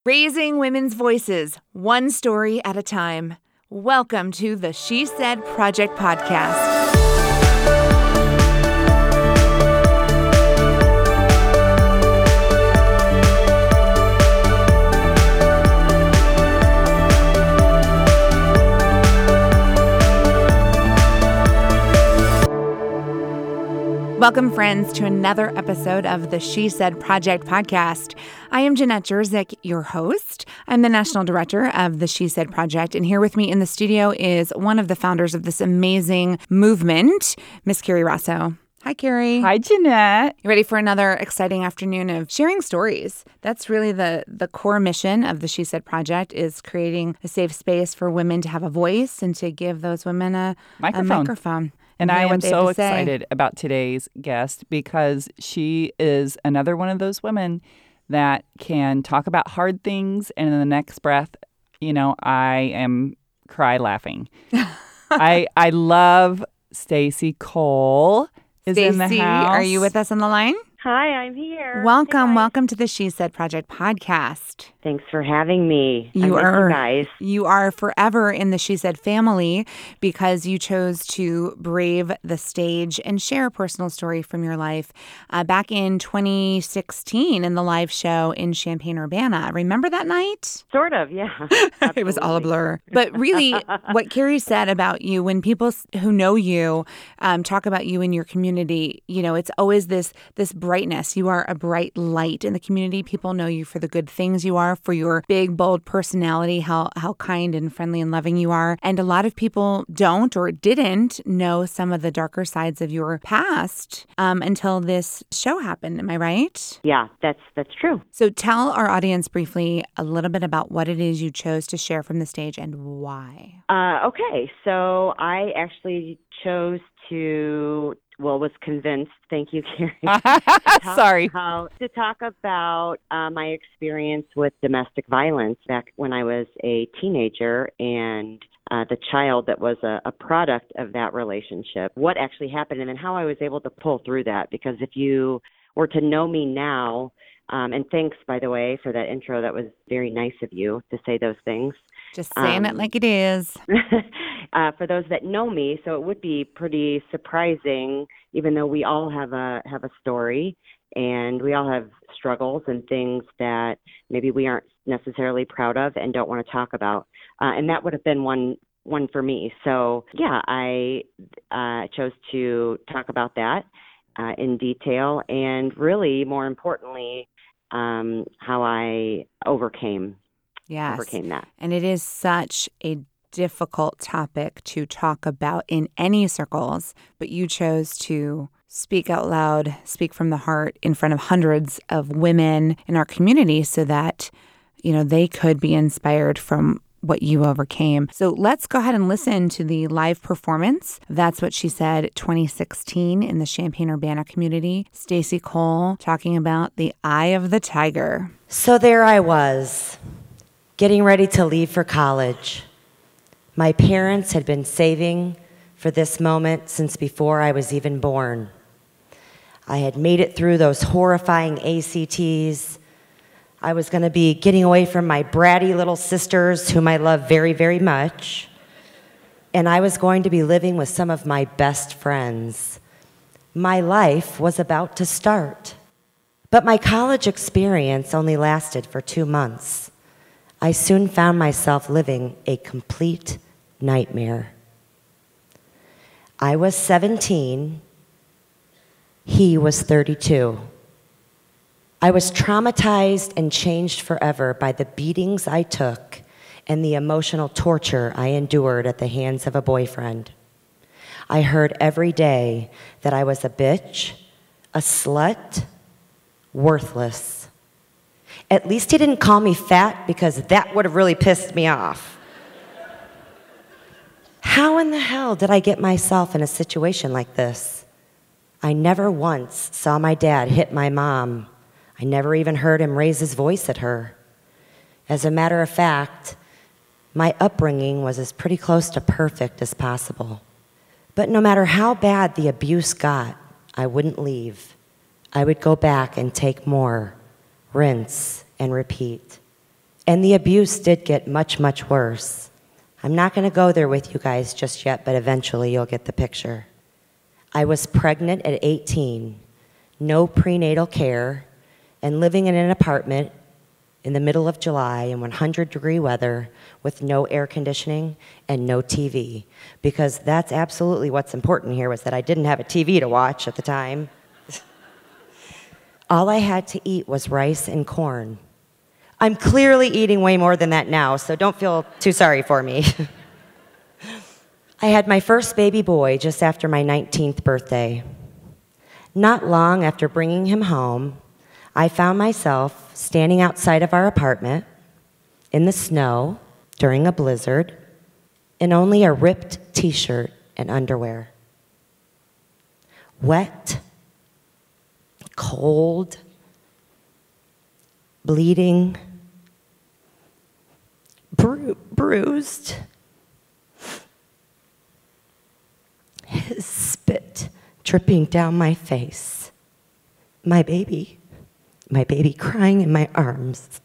Raising women's voices, one story at a time. Welcome to the She Said Project podcast. Welcome, friends, to another episode of the She Said Project podcast. I am Jeanette Jerzyk, your host. I'm the National Director of the She Said Project, and here with me in the studio is one of the founders of this amazing movement, Miss Carrie Rosso. Hi, Carrie. Hi, Jeanette. You ready for another exciting afternoon of sharing stories? That's really the core mission of the She Said Project, is creating a safe space for women to have a voice and to give those women a microphone. And I am so excited about today's guest because she is another one of those women that can talk about hard things, and in the next breath, I am cry laughing. I love Stacy Cole is in the house. Are you with us on the line? Hi, I'm here. Welcome to the She Said Project podcast. Thanks for having me. You are forever in the She Said family because you chose to brave the stage and share a personal story from your life back in 2016 in the live show in Champaign-Urbana. Remember that night? Sort of, yeah. It was all a blur. But really, what Carrie said about you, when people who know you talk about you in your community, it's always this brightness. You are a bright light in the community. People know you for the good things you are, for your big, bold personality, how kind and friendly and loving you are. And a lot of people don't or didn't know some of the darker sides of your past until this show happened. Am I right? Yeah, that's true. So tell our audience briefly a little bit about what it is you chose to share from the stage and why. Okay, so I actually chose was convinced, thank you, Carrie, to talk about my experience with domestic violence back when I was a teenager and the child that was a product of that relationship, what actually happened, and then how I was able to pull through that. Because if you were to know me now, and thanks, by the way, for that intro, that was very nice of you to say those things. Just saying it like it is. For those that know me, so it would be pretty surprising, even though we all have a story and we all have struggles and things that maybe we aren't necessarily proud of and don't want to talk about. And that would have been one for me. So yeah, I chose to talk about that in detail, and really, more importantly, how I overcame that. And it is such a difficult topic to talk about in any circles, but you chose to speak out loud, speak from the heart in front of hundreds of women in our community so that, they could be inspired from what you overcame. So let's go ahead and listen to the live performance. That's What She Said 2016 in the Champaign-Urbana community. Stacy Cole talking about the eye of the tiger. So there I was, getting ready to leave for college. My parents had been saving for this moment since before I was even born. I had made it through those horrifying ACTs. I was going to be getting away from my bratty little sisters, whom I love very, very much. And I was going to be living with some of my best friends. My life was about to start. But my college experience only lasted for 2 months. I soon found myself living a complete nightmare. I was 17. He was 32. I was traumatized and changed forever by the beatings I took and the emotional torture I endured at the hands of a boyfriend. I heard every day that I was a bitch, a slut, worthless. At least he didn't call me fat, because that would have really pissed me off. How in the hell did I get myself in a situation like this? I never once saw my dad hit my mom. I never even heard him raise his voice at her. As a matter of fact, my upbringing was as pretty close to perfect as possible. But no matter how bad the abuse got, I wouldn't leave. I would go back and take more, rinse and repeat. And the abuse did get much, much worse. I'm not going to go there with you guys just yet, but eventually you'll get the picture. I was pregnant at 18, no prenatal care, and living in an apartment in the middle of July in 100-degree weather with no air conditioning and no TV. Because that's absolutely what's important here, was that I didn't have a TV to watch at the time. All I had to eat was rice and corn. I'm clearly eating way more than that now, so don't feel too sorry for me. I had my first baby boy just after my 19th birthday. Not long after bringing him home, I found myself standing outside of our apartment in the snow during a blizzard in only a ripped t-shirt and underwear. Wet, cold, bleeding, bruised. His spit dripping down my face. My baby crying in my arms.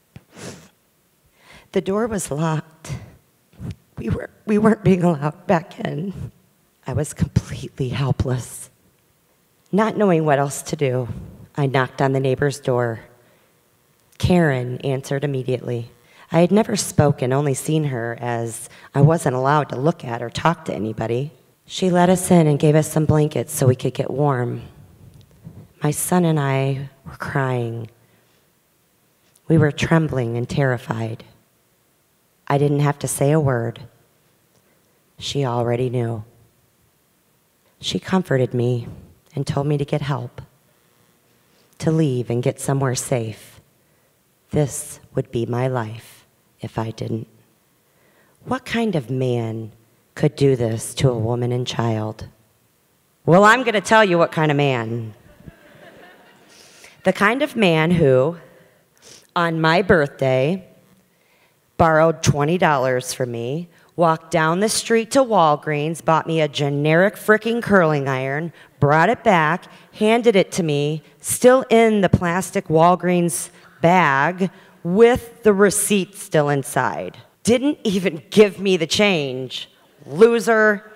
The door was locked. We weren't being allowed back in. I was completely helpless. Not knowing what else to do, I knocked on the neighbor's door. Karen answered immediately. I had never spoken, only seen her, as I wasn't allowed to look at or talk to anybody. She let us in and gave us some blankets so we could get warm. My son and I were crying. We were trembling and terrified. I didn't have to say a word. She already knew. She comforted me and told me to get help, to leave and get somewhere safe. This would be my life if I didn't. What kind of man could do this to a woman and child? Well, I'm going to tell you what kind of man. The kind of man who, on my birthday, borrowed $20 from me, walked down the street to Walgreens, bought me a generic frickin' curling iron, brought it back, handed it to me, still in the plastic Walgreens bag, with the receipt still inside. Didn't even give me the change. Loser.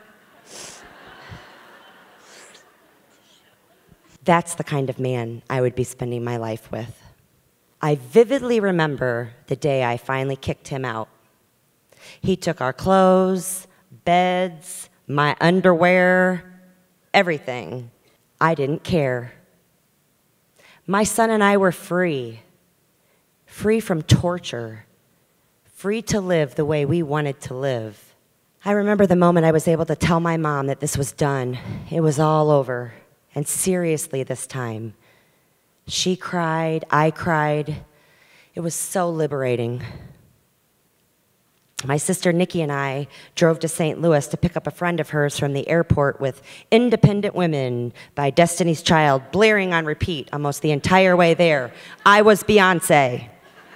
That's the kind of man I would be spending my life with. I vividly remember the day I finally kicked him out. He took our clothes, beds, my underwear, everything. I didn't care. My son and I were free from torture, free to live the way we wanted to live. I remember the moment I was able to tell my mom that this was done. It was all over, and seriously this time. She cried, I cried. It was so liberating. My sister Nikki and I drove to St. Louis to pick up a friend of hers from the airport with Independent Women by Destiny's Child blaring on repeat almost the entire way there. I was Beyonce.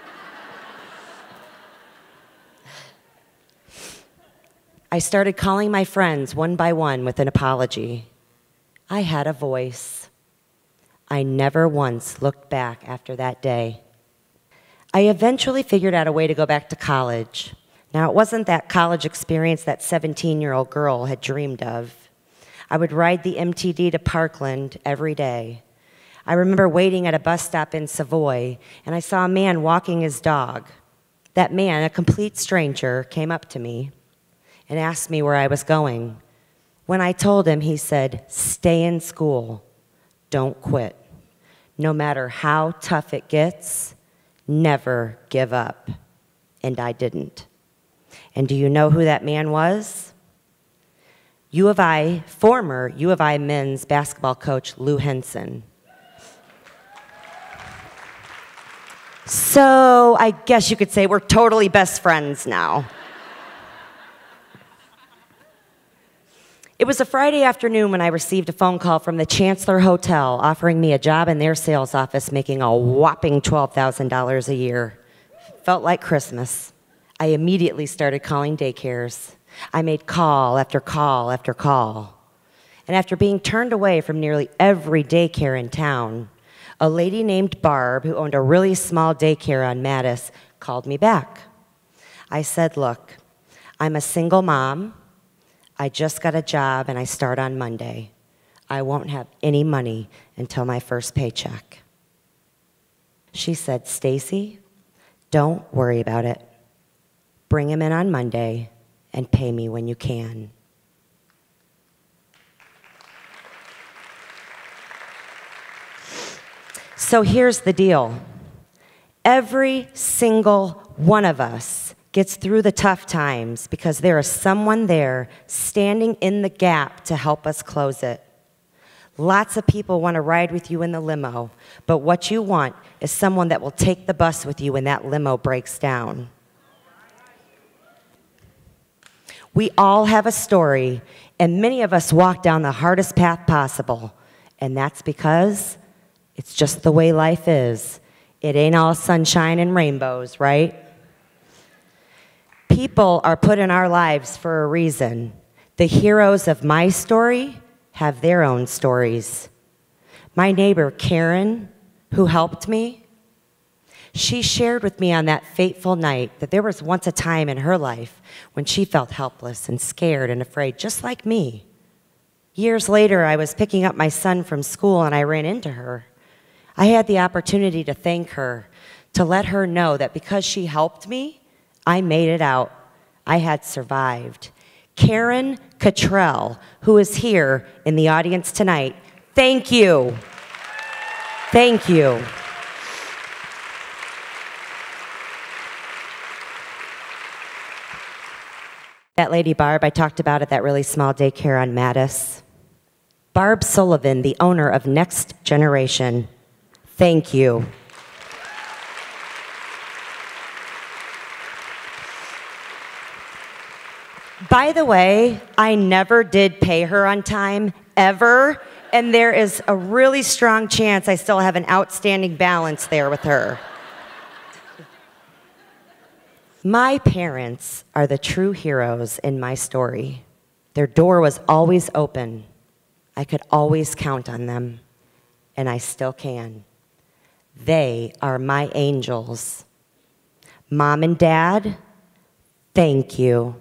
I started calling my friends one by one with an apology. I had a voice. I never once looked back after that day. I eventually figured out a way to go back to college. Now, it wasn't that college experience that 17-year-old girl had dreamed of. I would ride the MTD to Parkland every day. I remember waiting at a bus stop in Savoy, and I saw a man walking his dog. That man, a complete stranger, came up to me and asked me where I was going. When I told him, he said, "Stay in school. Don't quit. No matter how tough it gets, never give up." And I didn't. And do you know who that man was? Former U of I men's basketball coach Lou Henson. So I guess you could say we're totally best friends now. It was a Friday afternoon when I received a phone call from the Chancellor Hotel offering me a job in their sales office making a whopping $12,000 a year. Felt like Christmas. I immediately started calling daycares. I made call after call after call. And after being turned away from nearly every daycare in town, a lady named Barb, who owned a really small daycare on Mattis, called me back. I said, look, I'm a single mom. I just got a job and I start on Monday. I won't have any money until my first paycheck. She said, Stacy, don't worry about it. Bring him in on Monday and pay me when you can. So here's the deal. Every single one of us gets through the tough times because there is someone there standing in the gap to help us close it. Lots of people want to ride with you in the limo, but what you want is someone that will take the bus with you when that limo breaks down. We all have a story, and many of us walk down the hardest path possible, and that's because it's just the way life is. It ain't all sunshine and rainbows, right? People are put in our lives for a reason. The heroes of my story have their own stories. My neighbor, Karen, who helped me, she shared with me on that fateful night that there was once a time in her life when she felt helpless and scared and afraid, just like me. Years later, I was picking up my son from school and I ran into her. I had the opportunity to thank her, to let her know that because she helped me, I made it out. I had survived. Karen Cottrell, who is here in the audience tonight, thank you. Thank you. That lady Barb I talked about at that really small daycare on Mattis. Barb Sullivan, the owner of Next Generation, thank you. By the way, I never did pay her on time, ever, and there is a really strong chance I still have an outstanding balance there with her. My parents are the true heroes in my story. Their door was always open. I could always count on them, and I still can. They are my angels. Mom and Dad, thank you.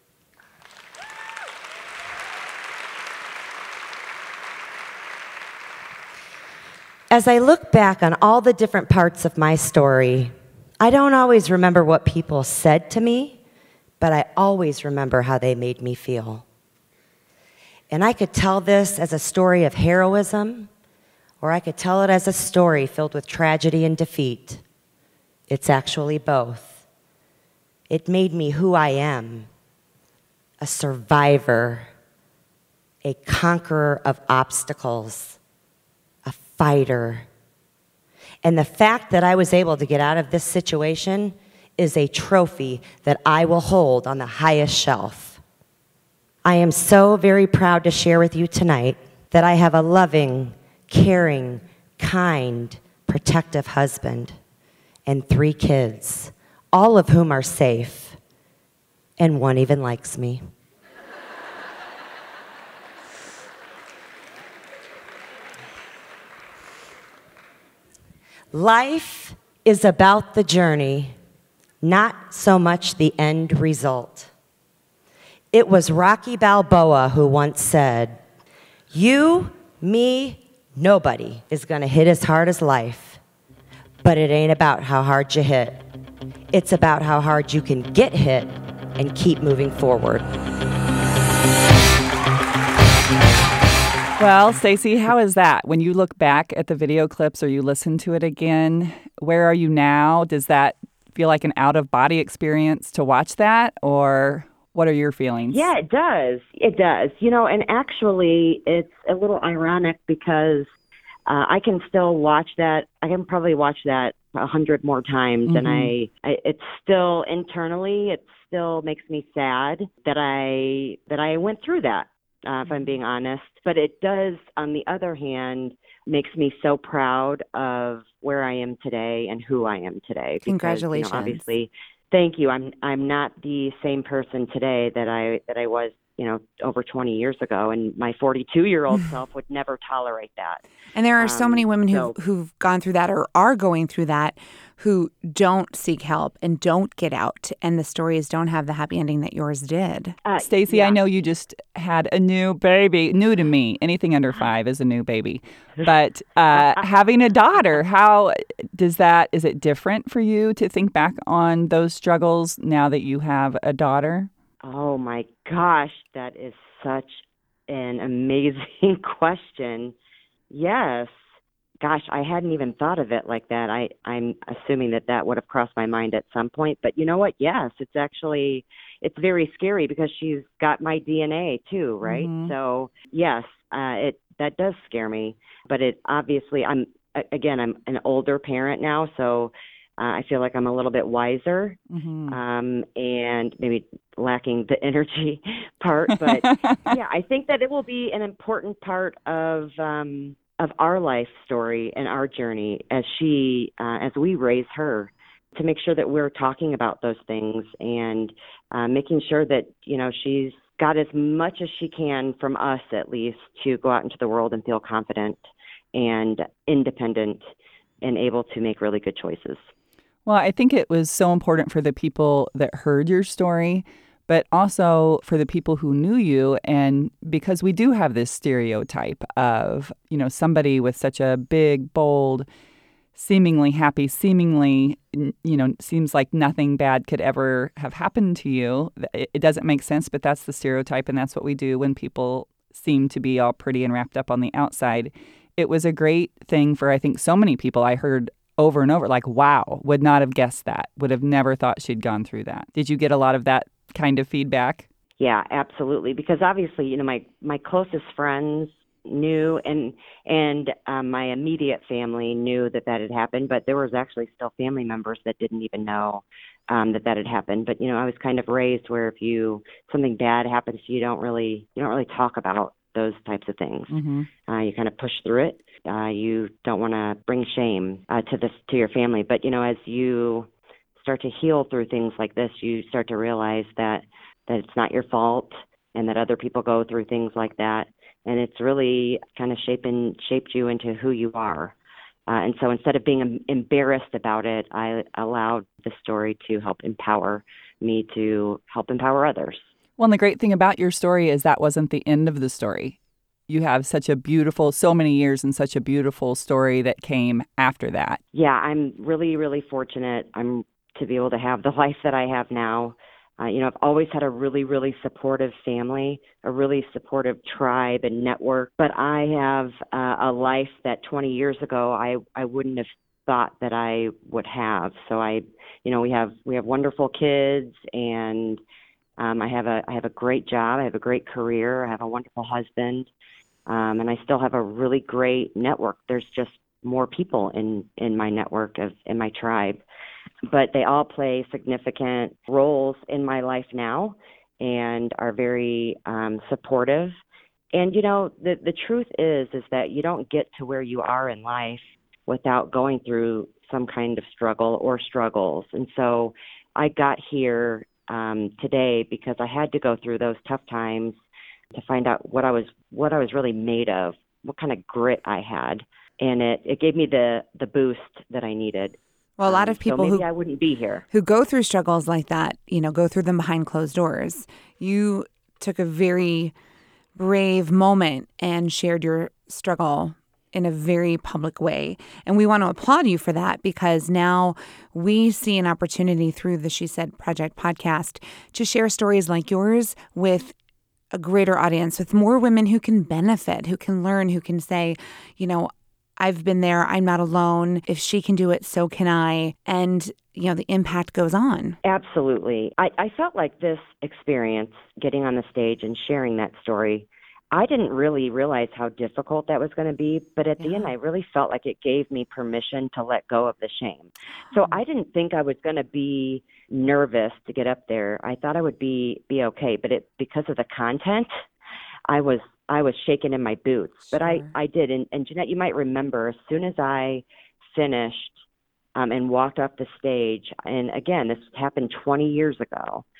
As I look back on all the different parts of my story, I don't always remember what people said to me, but I always remember how they made me feel. And I could tell this as a story of heroism, or I could tell it as a story filled with tragedy and defeat. It's actually both. It made me who I am, a survivor, a conqueror of obstacles, a fighter. And the fact that I was able to get out of this situation is a trophy that I will hold on the highest shelf. I am so very proud to share with you tonight that I have a loving, caring, kind, protective husband and 3 kids, all of whom are safe, and one even likes me. Life is about the journey, not so much the end result. It was Rocky Balboa who once said, "You, me, nobody is going to hit as hard as life. But it ain't about how hard you hit. It's about how hard you can get hit and keep moving forward." Well, Stacy, how is that? When you look back at the video clips or you listen to it again, where are you now? Does that feel like an out-of-body experience to watch that, or what are your feelings? Yeah, it does. It does. You know, and actually, it's a little ironic because I can still watch that. I can probably watch that 100 more times, Mm-hmm. and it's still internally, it still makes me sad that I went through that. If I'm being honest. But it does, on the other hand, makes me so proud of where I am today and who I am today. Because, Congratulations. obviously, thank you. I'm not the same person today that I was over 20 years ago. And my 42-year-old self would never tolerate that. And there are so many women who've gone through that or are going through that who don't seek help and don't get out. And the stories don't have the happy ending that yours did. Stacey, I know you just had a new baby. New to me. Anything under 5 is a new baby. But having a daughter, is it different for you to think back on those struggles now that you have a daughter? Oh my gosh, that is such an amazing question. Yes. Gosh, I hadn't even thought of it like that. I'm assuming that would have crossed my mind at some point. But you know what? Yes, it's very scary because she's got my DNA too, right? Mm-hmm. So yes, that does scare me. But it obviously, I'm an older parent now, so I feel like I'm a little bit wiser, and maybe lacking the energy part. But yeah, I think that it will be an important part of our life story and our journey as we raise her, to make sure that we're talking about those things and making sure that, she's got as much as she can from us, at least, to go out into the world and feel confident and independent and able to make really good choices. Well, I think it was so important for the people that heard your story, but also for the people who knew you. And because we do have this stereotype of, somebody with such a big, bold, seemingly happy, seemingly, seems like nothing bad could ever have happened to you. It doesn't make sense, but that's the stereotype. And that's what we do when people seem to be all pretty and wrapped up on the outside. It was a great thing for, I think, so many people. I heard over and over, like, wow, would not have guessed that, would have never thought she'd gone through that. Did you get a lot of that kind of feedback? Yeah, absolutely. Because obviously, my closest friends knew, and my immediate family knew that had happened, but there was actually still family members that didn't even know that had happened. But I was kind of raised where if something bad happens to you, you don't really talk about those types of things. Mm-hmm. You kind of push through it. You don't want to bring shame to your family. But as you start to heal through things like this, you start to realize that it's not your fault, and that other people go through things like that, and it's really kind of shaped you into who you are. And so instead of being embarrassed about it, I allowed the story to help empower me to help empower others. Well, and the great thing about your story is that wasn't the end of the story. You have so many years and such a beautiful story that came after that. Yeah, I'm really, really fortunate. I'm to be able to have the life that I have now. I've always had a really, really supportive family, a really supportive tribe and network. But I have a life that 20 years ago I wouldn't have thought that I would have. So we have wonderful kids, and I have a great job. I have a great career. I have a wonderful husband, and I still have a really great network. There's just more people in my network in my tribe. But they all play significant roles in my life now and are very supportive. And, the truth is that you don't get to where you are in life without going through some kind of struggle or struggles. And so I got here today because I had to go through those tough times to find out what I was really made of, what kind of grit I had. And it gave me the boost that I needed. Well, a lot of people so maybe I wouldn't be here, who go through struggles like that, go through them behind closed doors. You took a very brave moment and shared your struggle in a very public way. And we want to applaud you for that, because now we see an opportunity through the She Said Project podcast to share stories like yours with a greater audience, with more women who can benefit, who can learn, who can say, I've been there. I'm not alone. If she can do it, so can I. And, the impact goes on. Absolutely. I felt like this experience, getting on the stage and sharing that story, I didn't really realize how difficult that was going to be. But at the end, I really felt like it gave me permission to let go of the shame. So I didn't think I was going to be nervous to get up there. I thought I would be okay. But because of the content, I was shaking in my boots, but I did. And Jeanette, you might remember, as soon as I finished and walked off the stage, and again, this happened 20 years ago,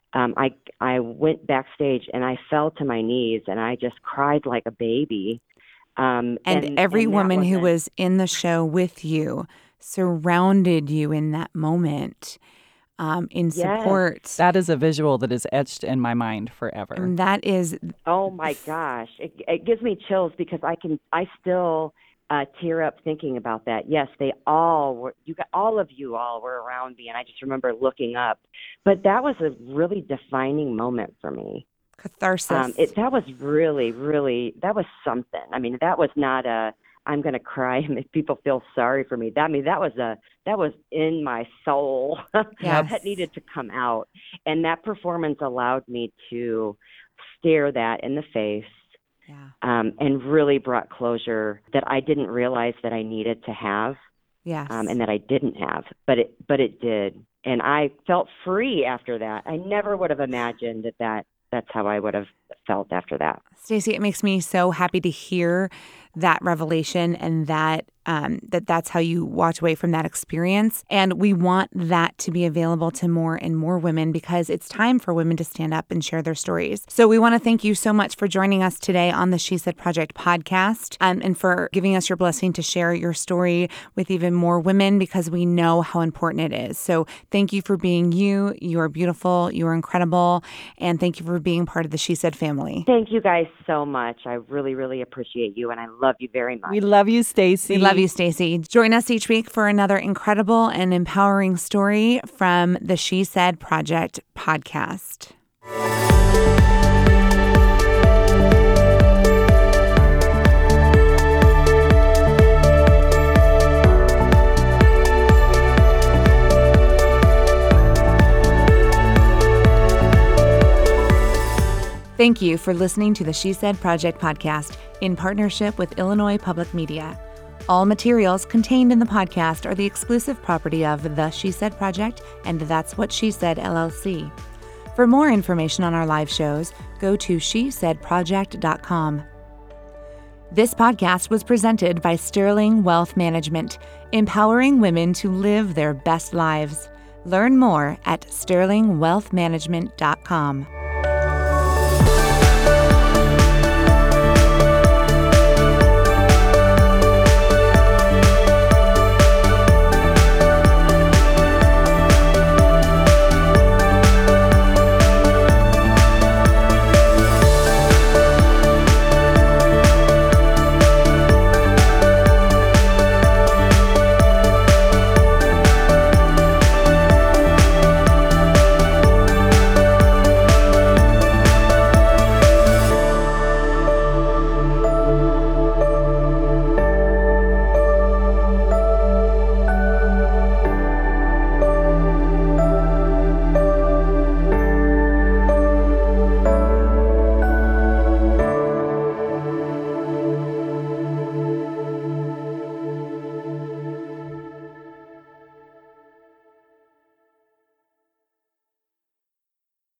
I went backstage and I fell to my knees and I just cried like a baby. And every woman who was in the show with you surrounded you in that moment in support. That is a visual that is etched in my mind forever. And that is... Oh, my gosh. It gives me chills because I still tear up thinking about that. Yes, they all were. All of you were around me, and I just remember looking up. But that was a really defining moment for me. Catharsis. That was really, really, that was something. I mean, that was not I'm going to cry and make people feel sorry for me. That was in my soul. That needed to come out. And that performance allowed me to stare that in the face. And really brought closure that I didn't realize that I needed to have. And that I didn't have, but it did. And I felt free after that. I never would have imagined that's how I would have felt after that. Stacey, it makes me so happy to hear that revelation and that's how you walked away from that experience. And we want that to be available to more and more women because it's time for women to stand up and share their stories. So we want to thank you so much for joining us today on the She Said Project podcast and for giving us your blessing to share your story with even more women because we know how important it is. So thank you for being you. You are beautiful. You are incredible. And thank you for being part of the She Said family. Thank you guys so much. I really, really appreciate you and I love you very much. We love you, Stacey. We love you, Stacey. Join us each week for another incredible and empowering story from the She Said Project podcast. Thank you for listening to the She Said Project podcast in partnership with Illinois Public Media. All materials contained in the podcast are the exclusive property of The She Said Project and That's What She Said, LLC. For more information on our live shows, go to shesaidproject.com. This podcast was presented by Sterling Wealth Management, empowering women to live their best lives. Learn more at sterlingwealthmanagement.com.